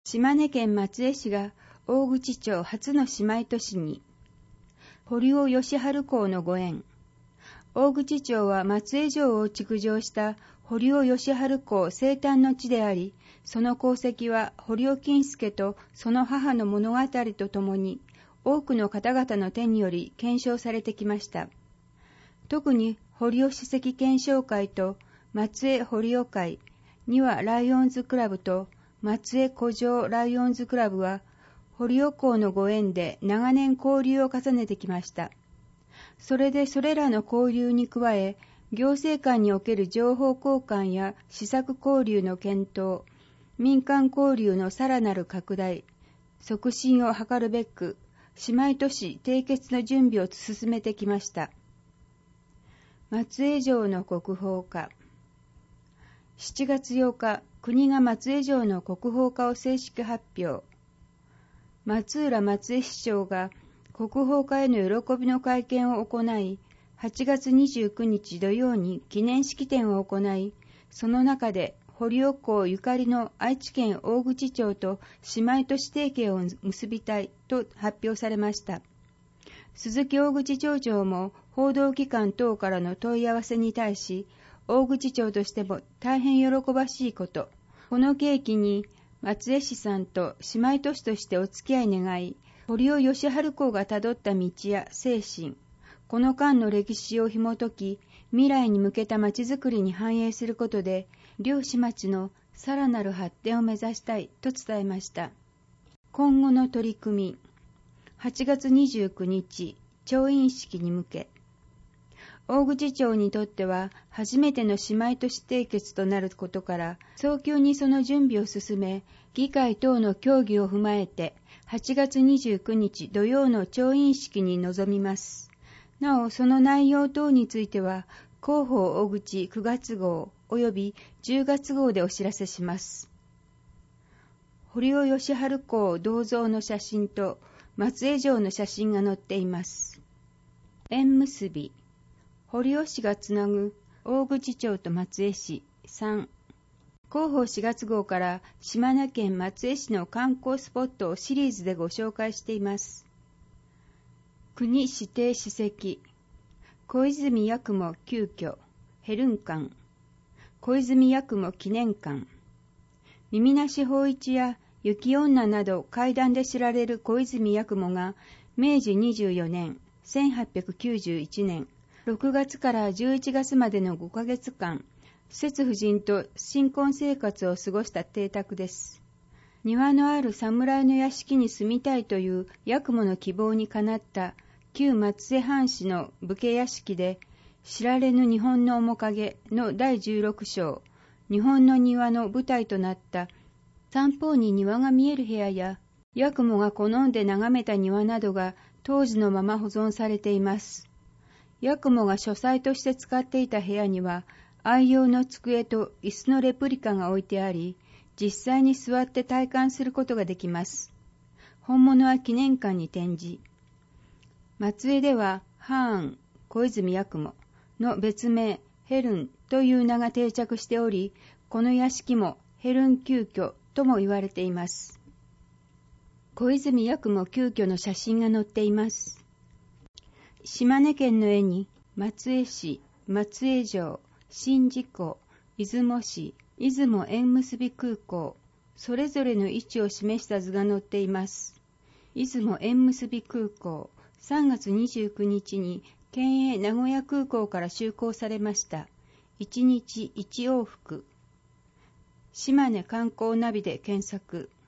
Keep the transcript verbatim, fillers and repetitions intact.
島根県松江市が大口町初の姉妹都市に。堀尾義治公のご縁。大口町は松江城を築城した堀尾義治公生誕の地であり、その功績は堀尾金介とその母の物語とともに多くの方々の手により検証されてきました。特に堀尾史跡検証会と松江堀尾会にはライオンズクラブと松江古城ライオンズクラブは堀尾公のご縁で長年交流を重ねてきました。それでそれらの交流に加え、行政間における情報交換や施策交流の検討、民間交流のさらなる拡大、促進を図るべく、姉妹都市締結の準備を進めてきました。松江城の国宝化。しちがつようか、国が松江城の国宝化を正式発表。松浦松江市長が国宝化への喜びの会見を行い、はちがつにじゅうくにち土曜に記念式典を行い、その中で堀尾公ゆかりの愛知県大口町と姉妹都市提携を結びたいと発表されました。鈴木大口町長も報道機関等からの問い合わせに対し、大口町としても大変喜ばしいこと、この契機に松江市さんと姉妹都市としてお付き合い願い、堀尾義治公がたどった道や精神、この間の歴史を紐解き、未来に向けた町づくりに反映することで、両市町のさらなる発展を目指したいと伝えました。今後の取り組み。はちがつにじゅうくにち、調印式に向け。大口町にとっては初めての姉妹都市締結となることから、早急にその準備を進め、議会等の協議を踏まえて、はちがつにじゅうくにち土曜の調印式に臨みます。なお、その内容等については、広報大口くがつ号及びじゅうがつ号でお知らせします。堀尾義治公銅像の写真と松江城の写真が載っています。縁結び。堀尾市がつなぐ大口町と松江市さん。広報しがつ号から島根県松江市の観光スポットをシリーズでご紹介しています。国指定史跡。小泉八雲旧居ヘルン館。小泉八雲記念館。耳なし芳一や雪女など怪談で知られる小泉八雲がめいじにじゅうよねんせんはっぴゃくきゅうじゅういちねんろくがつからじゅういちがつまでのごかげつかん、摂夫人と新婚生活を過ごした邸宅です。庭のある侍の屋敷に住みたいという八雲の希望にかなった旧松江藩士の武家屋敷で、知られぬ日本の面影のだいじゅうろくしょう、日本の庭の舞台となった三方に庭が見える部屋や、八雲が好んで眺めた庭などが当時のまま保存されています。八雲が書斎として使っていた部屋には、愛用の机と椅子のレプリカが置いてあり、実際に座って体感することができます。本物は記念館に展示。松江では、ハーン、小泉八雲の別名、ヘルンという名が定着しており、この屋敷もヘルン旧居とも言われています。小泉八雲旧居の写真が載っています。島根県の絵に、松江市、松江城、宍道湖、出雲市、出雲縁結び空港、それぞれの位置を示した図が載っています。出雲縁結び空港、さんがつにじゅうくにちに県営名古屋空港から就航されました。いちにちいちおうふく。島根観光ナビで検索。